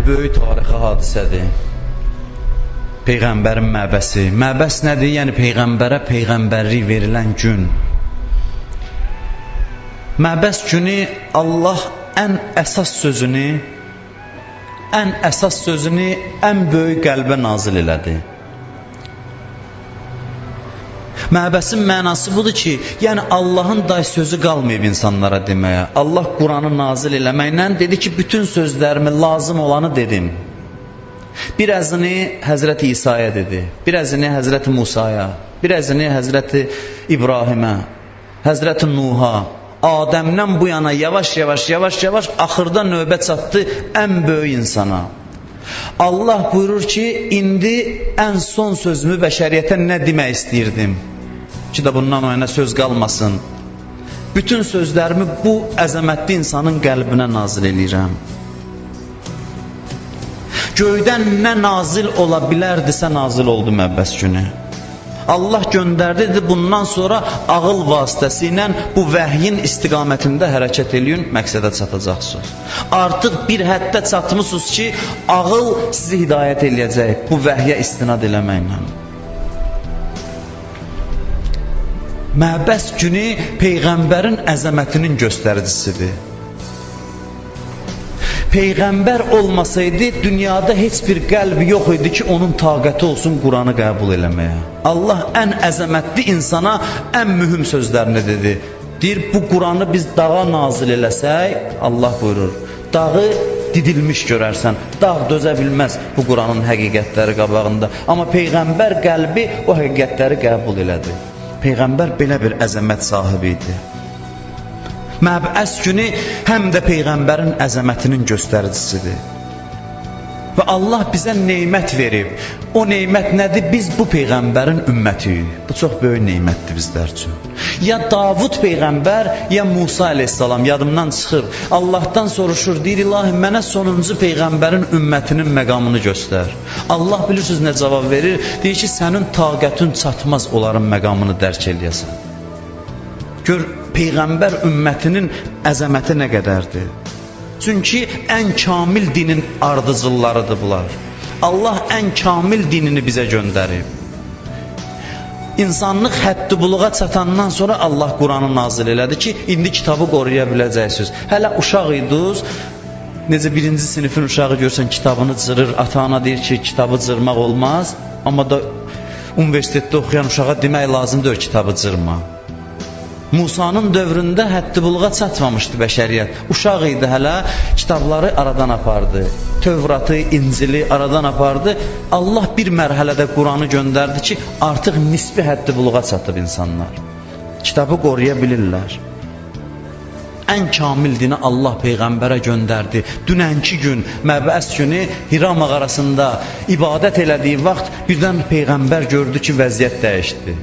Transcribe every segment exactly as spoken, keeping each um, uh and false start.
böyük tarixi hadisədir. Peyğəmbərin məbəsi. Məbəs nədir? Yəni Peyğəmbərə Peyğəmbərlik verilən gün. Məbəs günü Allah ən əsas sözünü, ən əsas sözünü ən böyük qəlbə nazil elədi. Məbəsin mənası budur ki, yəni Allahın day sözü qalmayıb insanlara deməyə. Allah Quranı nazil eləməklə dedi ki, bütün sözlərimi lazım olanı dedim. Birazını Həzrəti İsa'ya dedi, birazını Həzrəti Musa'ya, birazını Həzrəti İbrahimə, Həzrəti Nuh'a, Adəmdən bu yana yavaş-yavaş, yavaş-yavaş axırda növbə çatdı ən böyük insana. Allah buyurur ki, indi ən son sözümü bəşəriyyətə nə demək istəyirdim ki də bundan o yana söz qalmasın. Bütün sözlərimi bu əzəmətli insanın qəlbinə nazil eləyirəm. Göydən nə nazil ola bilərdisə nazil oldu Məbəs günü. Allah göndərdi, dedi, bundan sonra ağıl vasitəsilə bu vəhyin istiqamətində hərəkət eləyin, məqsədə çatacaqsınız. Artıq bir həddə çatmışsınız ki, ağıl sizi hidayət eləyəcək bu vəhyə istinad eləməklə. Məbəs günü Peyğəmbərin əzəmətinin göstəricisidir. Peyğəmbər olmasaydı, dünyada heç bir qəlb yox idi ki, onun taqəti olsun Quranı qəbul eləməyə. Allah ən əzəmətli insana ən mühüm sözlərini dedi. Deyir, bu Quranı biz dağa nazil eləsək, Allah buyurur, dağı didilmiş görərsən, dağ dözə bilməz bu Quranın həqiqətləri qabağında. Amma Peyğəmbər qəlbi o həqiqətləri qəbul elədi. Peyğəmbər belə bir əzəmət sahibi idi. Məbəs günü həm də Peyğəmbərin əzəmətinin göstəricisidir. Və Allah bizə neymət verib. O neymət nədir? Biz bu Peyğəmbərin ümmətiyik. Bu çox böyük neymətdir bizlər üçün. Ya Davud Peyğəmbər, ya Musa əleyhissalam yadımdan çıxır. Allahdan soruşur, deyir, ilahi, mənə sonuncu Peyğəmbərin ümmətinin məqamını göstər. Allah bilirsiniz nə cavab verir? Deyir ki, sənin taqətin çatmaz onların məqamını dərk eləyəsən. Gör, Peyğəmbər ümmətinin əzəməti nə qədərdir? Çünki ən kamil dinin ardıcıllarıdır bunlar. Allah ən kamil dinini bizə göndərib. İnsanlıq həddi buluğa çatandan sonra Allah Quranı nazil elədi ki, indi kitabı qoruya biləcəksiniz. Hələ uşaq idiniz, necə birinci sinifin uşağı görsən kitabını cırır, ata-ana deyir ki, kitabı cırmaq olmaz, amma da universitetdə oxuyan uşağa demək lazımdır, kitabı cırma. Musanın dövründə həddi buluğa çatmamışdı bəşəriyyət. Uşaq idi hələ, kitabları aradan apardı. Tövratı, İncili aradan apardı. Allah bir mərhələdə Quranı göndərdi ki, artıq nisbi həddi buluğa çatıb insanlar. Kitabı qoruya bilirlər. Ən kamil dini Allah Peyğəmbərə göndərdi. Dünənki gün, Məbəs günü Hira mağarasında ibadət elədiyi vaxt birdən Peyğəmbər gördü ki, vəziyyət dəyişdi.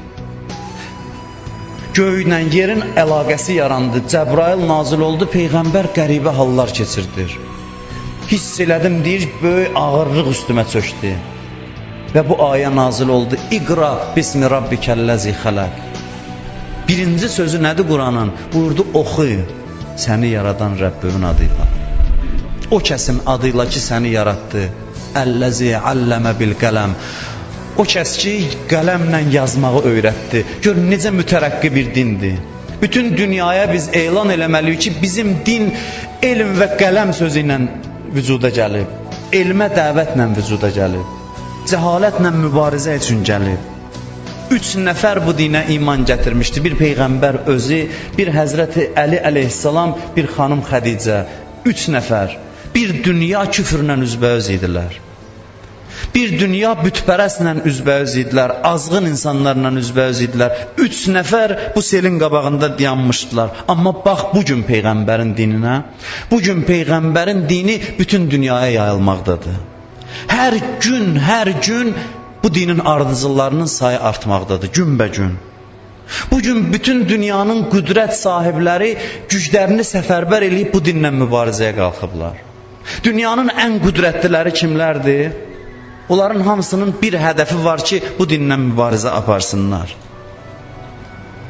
Göylə yerin əlaqəsi yarandı, Cəbrail nazil oldu, Peyğəmbər qəribə hallar keçirdir. Hiss elədim, deyir, böyük ağırlıq üstümə çökdü. Və bu ayə nazil oldu, İqra bismi rabbikəlləzi xələq. Birinci sözü nədir Quranın? Buyurdu, oxu, səni yaradan Rəbbinin adıyla. O kəsin adıyla ki, səni yaratdı, əlləzi alləmə bil qələm. O kəs ki, qələmlə yazmağı öyrətdi. Gör, necə mütərəqqi bir dindir. Bütün dünyaya biz elan eləməliyik ki, bizim din elm və qələm sözü ilə vücuda gəlib. Elmə dəvətlə vücuda gəlib. Cəhalətlə mübarizə üçün gəlib. Üç nəfər bu dinə iman gətirmişdi. Bir Peyğəmbər özü, bir Həzrəti Əli əleyhissalam, bir xanım Xədicə. Üç nəfər. Bir dünya küfrlə üzbəüz idilər. Bir dünya bütpərəslə üzbəüz idilər, azğın insanlarla üzbəüz idilər. Üç nəfər bu selin qabağında dayanmışdılar. Amma bax, bugün Peyğəmbərin dininə, bugün Peyğəmbərin dini bütün dünyaya yayılmaqdadır. Hər gün, hər gün bu dinin ardıcıllarının sayı artmaqdadır, günbə-gün. Bugün bütün dünyanın qüdrət sahibləri güclərini səfərbər eləyib bu dinlə mübarizəyə qalxıblar. Dünyanın ən qüdrətliləri kimlərdir? Onların hamısının bir hədəfi var ki, bu dinlə mübarizə aparsınlar.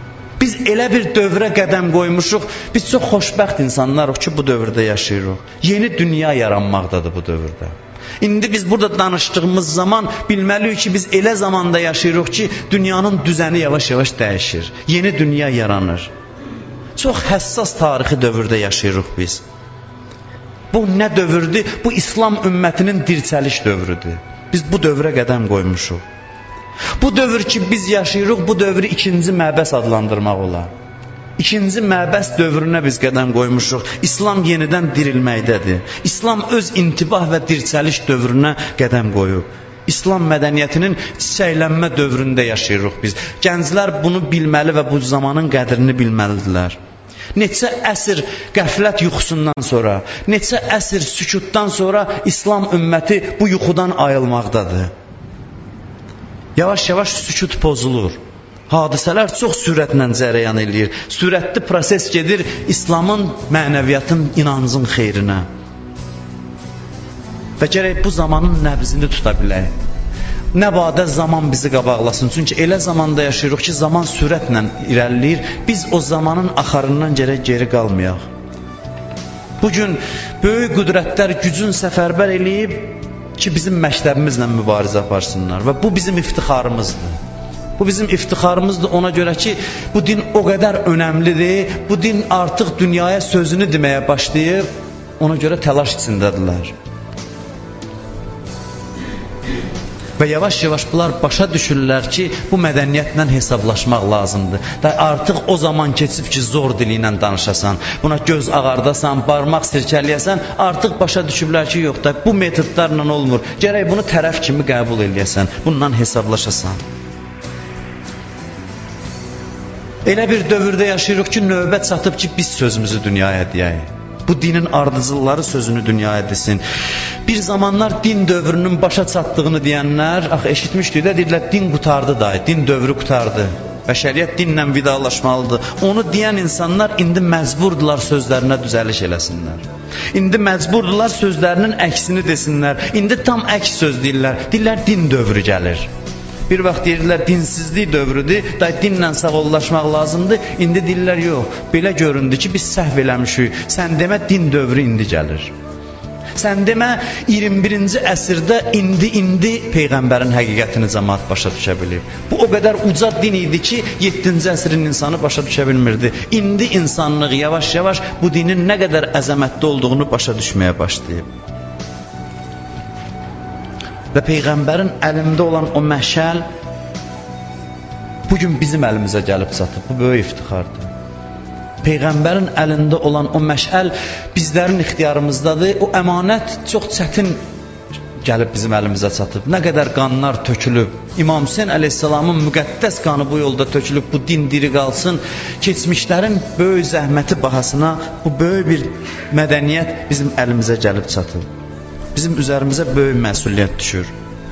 Biz elə bir dövrə qədəm qoymuşuq, biz çox xoşbəxt insanlarıq ki, bu dövrdə yaşayırıq. Yeni dünya yaranmaqdadır bu dövrdə. İndi biz burada danışdığımız zaman bilməliyik ki, biz elə zamanda yaşayırıq ki, dünyanın düzəni yavaş-yavaş dəyişir. Yeni dünya yaranır. Çox həssas tarixi dövrdə yaşayırıq biz. Bu nə dövrdür? Bu İslam ümmətinin dirçəliş dövrüdür. Biz bu dövrə qədəm qoymuşuq. Bu dövr ki biz yaşayırıq, bu dövrü ikinci məbəs adlandırmaq olar. İkinci məbəs dövrünə biz qədəm qoymuşuq. İslam yenidən dirilməkdədir. İslam öz intibah və dirçəliş dövrünə qədəm qoyub. İslam mədəniyyətinin çiçəklənmə dövründə yaşayırıq biz. Gənclər bunu bilməli və bu zamanın qədrini bilməlidirlər. Neçə əsr qəflət yuxusundan sonra, neçə əsr sükutdan sonra İslam ümməti bu yuxudan ayılmaqdadır. Yavaş-yavaş sükut pozulur. Hadisələr çox sürətlə cərəyan eləyir. Sürətli proses gedir İslamın, mənəviyyatın, inancın xeyrinə. Və gərək bu zamanın nəbzini tuta bilək. Nə badə zaman bizi qabaqlasın. Çünki elə zamanda yaşayırıq ki, zaman sürətlə irəliləyir. Biz o zamanın axarından gərək geri qalmayaq. Bugün böyük qüdrətlər gücün səfərbər eləyib ki, bizim məktəbimizlə mübarizə aparsınlar. Və bu bizim iftixarımızdır. Bu bizim iftixarımızdır ona görə ki, bu din o qədər önəmlidir. Bu din artıq dünyaya sözünü deməyə başlayıb, ona görə təlaş içindədirlər. Və yavaş-yavaş bunlar başa düşürlər ki, bu mədəniyyətlə hesablaşmaq lazımdır. Da artıq o zaman keçib ki, zor dili ilə danışasan, buna göz ağardasan, barmaq sirkələyəsən, artıq başa düşürlər ki, yox da bu metodlarla olmur. Gərək bunu tərəf kimi qəbul eləyəsən, bununla hesablaşasan. Elə bir dövrdə yaşayırıq ki, növbət çatıb ki, biz sözümüzü dünyaya deyək. Bu dinin ardıcılları sözünü dünyaya desin. Bir zamanlar din dövrünün başa çatdığını deyənlər, ax eşitmişdik də, deyirlər, din qutardı da, din dövrü qutardı. Bəşəriyyət dinlə vidalaşmalıdır. Onu deyən insanlar indi məcburdular sözlərinə düzəliş eləsinlər. İndi məcburdular sözlərinin əksini desinlər. İndi tam əks söz deyirlər. Deyirlər, din dövrü gəlir. Bir vaxt deyirlər, dinsizlik dövrüdür, da dinlə sağollaşmaq lazımdır. İndi deyirlər, yox, belə göründü ki, biz səhv eləmişik. Sən demə, din dövrü indi gəlir. Sən demə, iyirmi birinci əsrdə indi-indi Peyğəmbərin həqiqətini cəmaət başa düşə bilib. Bu o qədər uca din idi ki, yeddinci əsrin insanı başa düşə bilmirdi. İndi insanlıq yavaş-yavaş bu dinin nə qədər əzəmətli olduğunu başa düşməyə başlayıb. Və Peyğəmbərin əlində olan o məşəl bugün bizim əlimizə gəlib çatıb. Bu böyük iftixardır. Peyğəmbərin əlində olan o məşəl bizlərin ixtiyarımızdadır. O əmanət çox çətin gəlib bizim əlimizə çatıb. Nə qədər qanlar tökülüb. İmam Hüseyn əleyhissalamın müqəddəs qanı bu yolda tökülüb. Bu din diri qalsın. Keçmişlərin böyük zəhməti bahasına bu böyük bir mədəniyyət bizim əlimizə gəlib çatıb. Bizim üzərimizə böyük məsuliyyət düşür.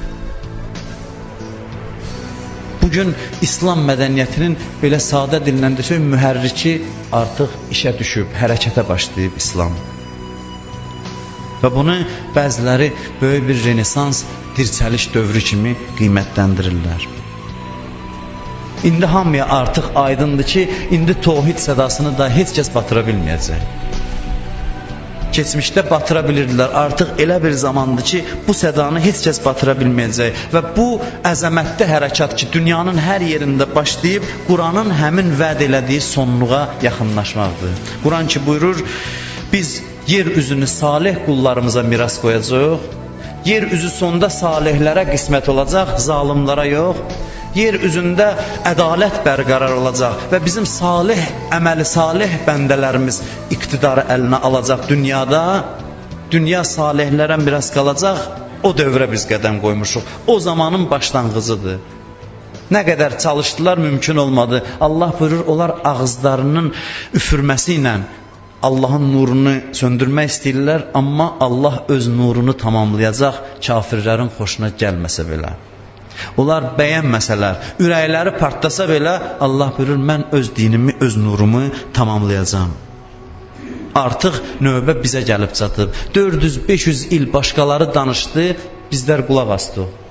Bugün İslam mədəniyyətinin belə sadə dillə desək, mühərriki artıq işə düşüb, hərəkətə başlayıb İslam. Və bunu bəziləri böyük bir renesans, dirçəliş dövrü kimi qiymətləndirirlər. İndi hamıya artıq aydındır ki, indi tohid sədasını da heç kəs batıra bilməyəcək. Keçmişdə batıra bilirdilər. Artıq elə bir zamandır ki, bu sədanı heç kəs batıra bilməyəcək. Və bu əzəmətli hərəkat ki, dünyanın hər yerində başlayıb, Quranın həmin vəd elədiyi sonluğa yaxınlaşmaqdır. Quran ki buyurur, biz yer üzünü salih qullarımıza miras qoyacaq, yer üzü sonda salihlərə qismət olacaq, zalimlara yox. Yer üzündə ədalət bərqərar olacaq və bizim salih, əməli salih bəndələrimiz iqtidarı əlinə alacaq dünyada. Dünya salihlərə miras qalacaq, o dövrə biz qədəm qoymuşuq. O zamanın başlanğıcıdır. Nə qədər çalışdılar, mümkün olmadı. Allah buyurur, onlar ağızlarının üfürməsi ilə Allahın nurunu söndürmək istəyirlər, amma Allah öz nurunu tamamlayacaq, kafirlərin xoşuna gəlməsə belə. Onlar bəyənməsələr, ürəkləri partlasa belə, Allah buyurur, mən öz dinimi, öz nurumu tamamlayacağım. Artıq növbə bizə gəlib çatıb. dörd yüz beş yüz il başqaları danışdı, bizlər qulaq astıq.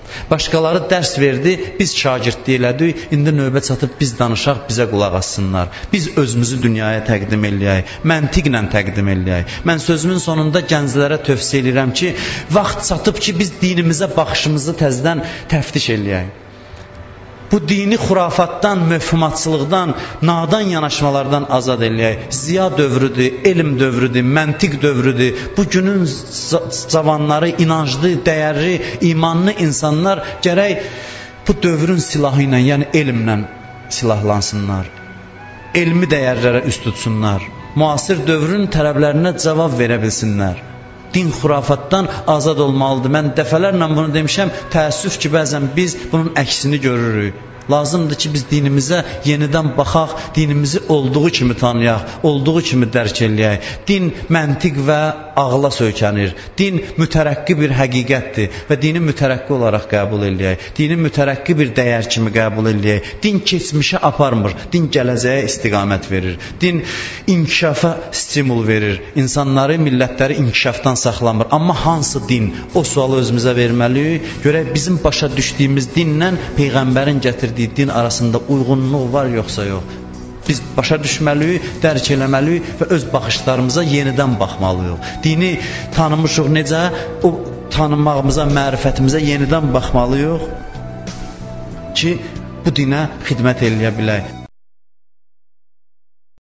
Başqaları dərs verdi, biz şagirdlik elədik, indi növbə çatıb biz danışaq, bizə qulaq assınlar. Biz özümüzü dünyaya təqdim eləyək, məntiqlə təqdim eləyək. Mən sözümün sonunda gənclərə tövsiyə edirəm ki, vaxt çatıb ki, biz dinimizə baxışımızı təzədən təftiş eləyək. Bu dini xurafatdan, möfhumatçılıqdan, nadan yanaşmalardan azad eləyək. Ziya dövrüdür, elm dövrüdür, məntiq dövrüdür. Bugünün cavanları, inanclı, dəyərli, imanlı insanlar gərək bu dövrün silahı ilə, yəni elmlə silahlansınlar. Elmi dəyərlərə üst tutsunlar. Müasir dövrün tələblərinə cavab verə bilsinlər. Din xurafatdan azad olmalıdır. Mən dəfələrlə bunu demişəm, təəssüf ki, bəzən biz bunun əksini görürük. Lazımdır ki, biz dinimizə yenidən baxaq, dinimizi olduğu kimi tanıyaq, olduğu kimi dərk eləyək. Din məntiq və ağla söykənir. Din mütərəqqi bir həqiqətdir və dini mütərəqqi olaraq qəbul eləyək. Dini mütərəqqi bir dəyər kimi qəbul eləyək. Din keçmişə aparmır, din gələcəyə istiqamət verir. Din inkişafa stimul verir. İnsanları, millətləri inkişafdan saxlamır. Amma hansı din? O sualı özümüzə verməliyik. Görək bizim başa düşdüyümüz dinlə Peyğəmbərin gətirdiyi din arasında uyğunluq var yoxsa yox. Biz başa düşməliyik, dərk eləməliyik və öz baxışlarımıza yenidən baxmalıyıq. Dini tanımışıq necə? O tanımağımıza, mərifətimizə yenidən baxmalıyıq ki, bu dinə xidmət eləyə bilək.